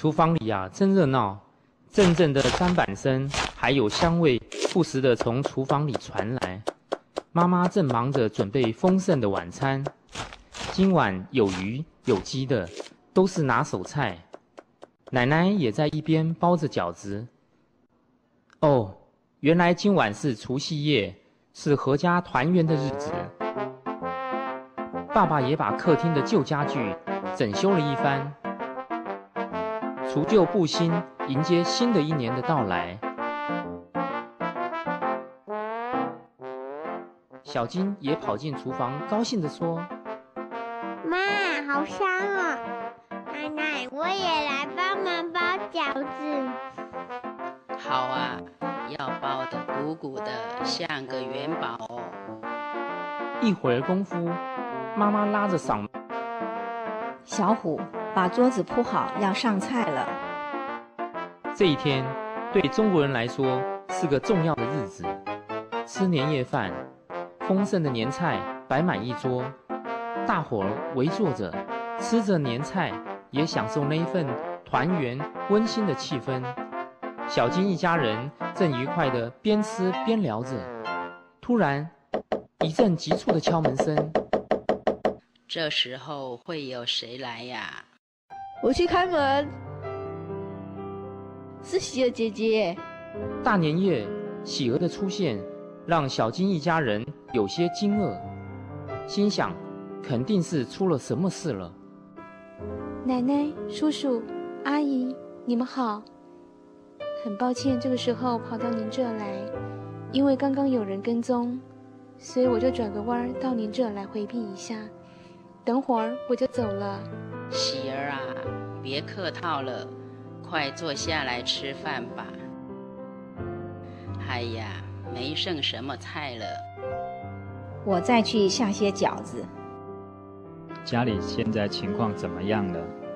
厨房里啊，真热闹，阵阵的砧板声，还有香味，不时地从厨房里传来。妈妈正忙着准备丰盛的晚餐，今晚有鱼有鸡的，都是拿手菜。奶奶也在一边包着饺子。哦，原来今晚是除夕夜，是阖家团圆的日子。爸爸也把客厅的旧家具整修了一番，除旧布新，迎接新的一年的到来。小金也跑进厨房，高兴地说：“ 妈，好香哦！奶奶，我也来帮忙包饺子。” 好啊，要包得鼓鼓的，像个元宝哦。 一会儿功夫，妈妈拉着嗓：“ 小虎，把桌子铺好，要上菜了。” 这一天对中国人来说是个重要的日子，吃年夜饭，丰盛的年菜摆满一桌，大伙儿围坐着吃着年菜，也享受那一份团圆温馨的气氛。小金一家人正愉快地边吃边聊着，突然一阵急促的敲门声。 这时候会有谁来呀？ 我去开门，是喜儿姐姐。 大年夜，喜儿的出现让小金一家人有些惊愕，心想肯定是出了什么事了。 奶奶、叔叔、阿姨，你们好。很抱歉这个时候跑到您这来，因为刚刚有人跟踪，所以我就转个弯到您这来回避一下。等会儿我就走了。 喜儿啊，别客套了，快坐下来吃饭吧。哎呀，没剩什么菜了， 我再去下些饺子。 家里现在情况怎么样了？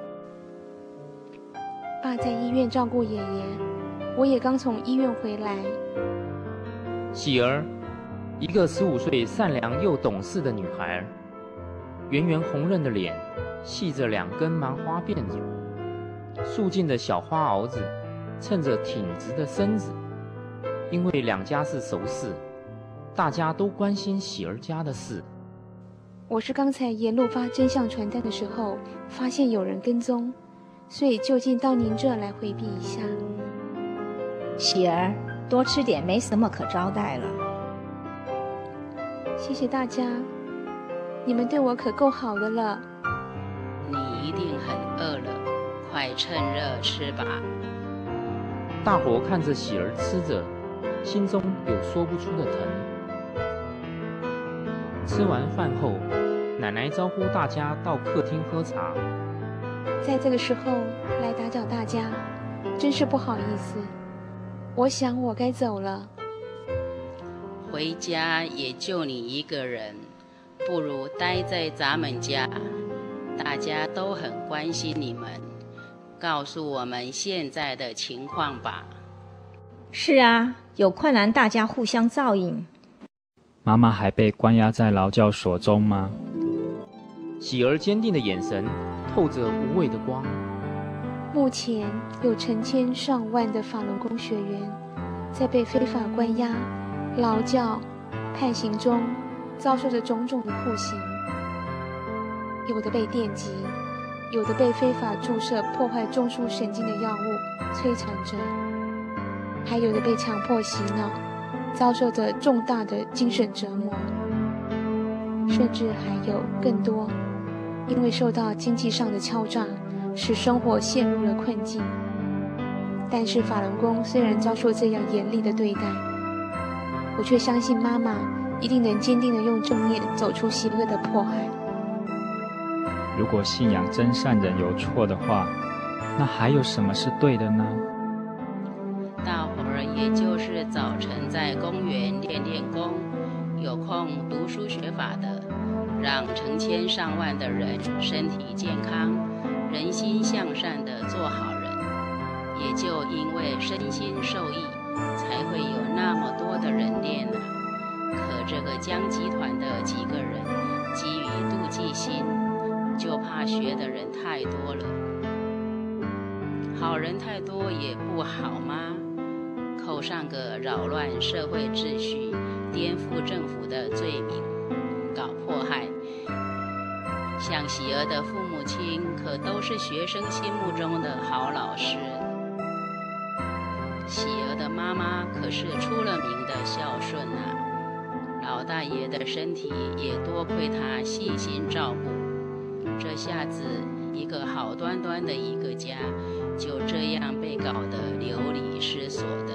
爸在医院照顾爷爷，我也刚从医院回来。 喜儿，一个15岁善良又懂事的女孩，圆圆红润的脸，系着2根麻花辫子，素净的小花袄子衬着挺直的身子。因为2家是熟识，大家都关心喜儿家的事。 我是刚才沿路发真相传单的时候，发现有人跟踪，所以就近到您这来回避一下。 喜儿，多吃点，没什么可招待了。 谢谢大家，你们对我可够好的了。 你一定很饿了，快趁热吃吧。 大伙看着喜儿吃着，心中有说不出的疼。吃完饭后，奶奶招呼大家到客厅喝茶。 在这个时候来打搅大家，真是不好意思。我想我该走了。 回家也就你一个人，不如待在咱们家，大家都很关心你们，告诉我们现在的情况吧。 是啊，有困难大家互相照应。 妈妈还被关押在劳教所中吗？ 喜儿坚定的眼神透着无畏的光。 目前有成千上万的法轮功学员在被非法关押、劳教、判刑中遭受着种种的酷刑，有的被电击，有的被非法注射破坏中枢神经的药物摧残着，还有的被强迫洗脑，遭受着重大的精神折磨，甚至还有更多因为受到经济上的敲诈，使生活陷入了困境。但是法轮功虽然遭受这样严厉的对待，我却相信妈妈一定能坚定地用正念走出邪恶的迫害。 如果信仰真善人有错的话，那还有什么是对的呢？ 大伙儿也就是早晨在公园练练功，有空读书学法的，让成千上万的人身体健康，人心向善的做好人。也就因为身心受益，才会有那么多的人练啊。可这个江集团的几个人基于妒忌心，就怕学的人太多了。 好人太多也不好吗？扣上个扰乱社会秩序、颠覆政府的罪名，搞迫害。像喜儿的父母亲可都是学生心目中的好老师，喜儿的妈妈可是出了名的孝顺啊，老大爷的身体也多亏他细心照顾，这下子一个好端端的一个家就这样被搞得流离失所的。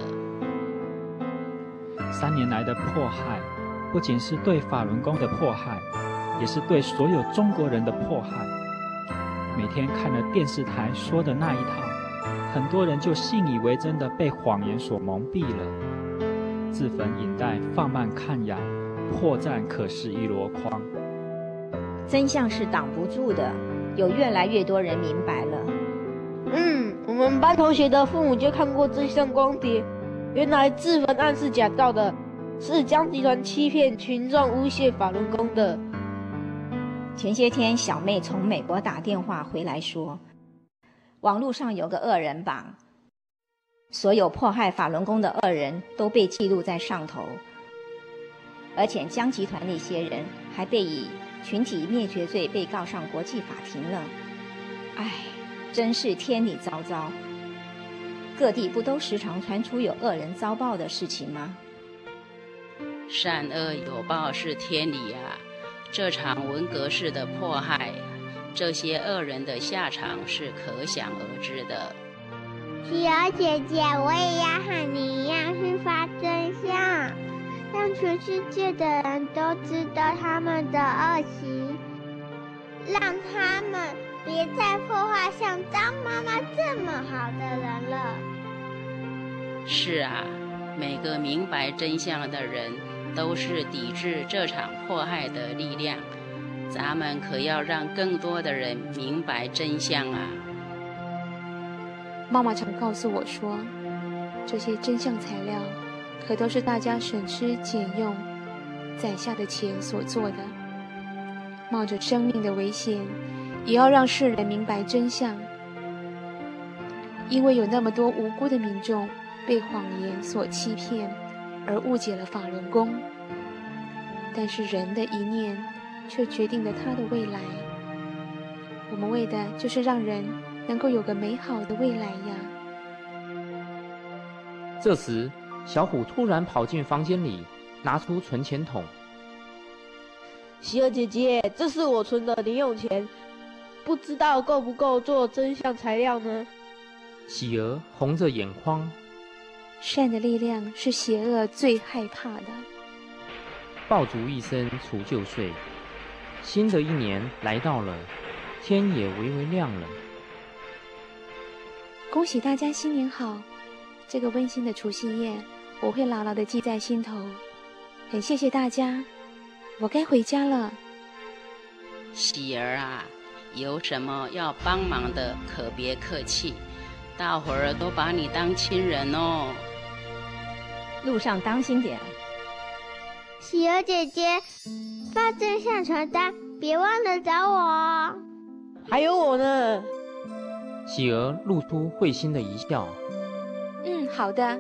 3年来的迫害，不仅是对法轮功的迫害，也是对所有中国人的迫害。每天看了电视台说的那一套，很多人就信以为真的被谎言所蒙蔽了。自焚引带放慢看呀，破绽可是一箩筐。 真相是挡不住的，有越来越多人明白了。 我们班同学的父母就看过真相光碟，原来自焚案是假造的，是江集团欺骗群众诬陷法轮功的。 前些天小妹从美国打电话回来说，网络上有个恶人榜，所有迫害法轮功的恶人都被记录在上头，而且江集团那些人还被以群体灭绝罪被告上国际法庭了。唉，真是天理昭昭。各地不都时常传出有恶人遭报的事情吗？ 善恶有报是天理啊，这场文革式的迫害，这些恶人的下场是可想而知的。 喜儿姐姐，我也要和你一样去发真相，让全世界的人都知道他们的恶行，让他们别再破坏像张妈妈这么好的人了。 是啊，每个明白真相的人都是抵制这场迫害的力量，咱们可要让更多的人明白真相啊。 妈妈常告诉我说，这些真相材料可都是大家省吃俭用攒下的钱所做的，冒着生命的危险也要让世人明白真相。因为有那么多无辜的民众被谎言所欺骗而误解了法轮功，但是人的一念却决定了他的未来。我们为的就是让人能够有个美好的未来呀。 这时小虎突然跑进房间里，拿出存钱筒。 喜儿姐姐，这是我存的零用钱，不知道够不够做真相材料呢？ 喜儿红着眼眶， 善的力量是邪恶最害怕的。 爆竹一声除旧岁，新的一年来到了，天也微微亮了。 恭喜大家新年好！这个温馨的除夕夜，我会牢牢地记在心头。很谢谢大家，我该回家了。 喜儿啊，有什么要帮忙的可别客气，大伙儿都把你当亲人哦。 路上当心点。 喜儿姐姐，发真相传单别忘了找我哦。 还有我呢。 喜儿露出会心的一笑。 好的。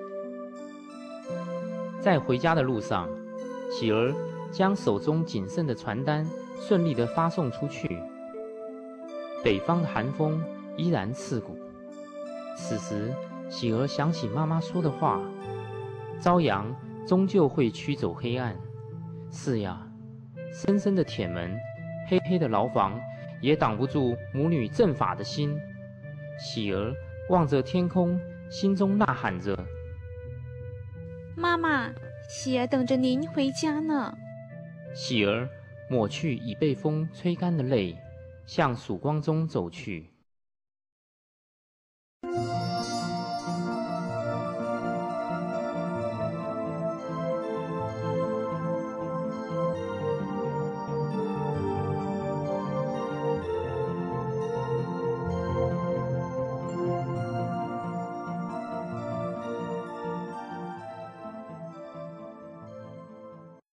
在回家的路上，喜儿将手中仅剩的传单顺利地发送出去。北方的寒风依然刺骨。此时，喜儿想起妈妈说的话：朝阳终究会驱走黑暗。是呀，深深的铁门，黑黑的牢房，也挡不住母女正法的心。喜儿望着天空，心中呐喊着： 妈妈，喜儿等着您回家呢。 喜儿抹去已被风吹干的泪，向曙光中走去。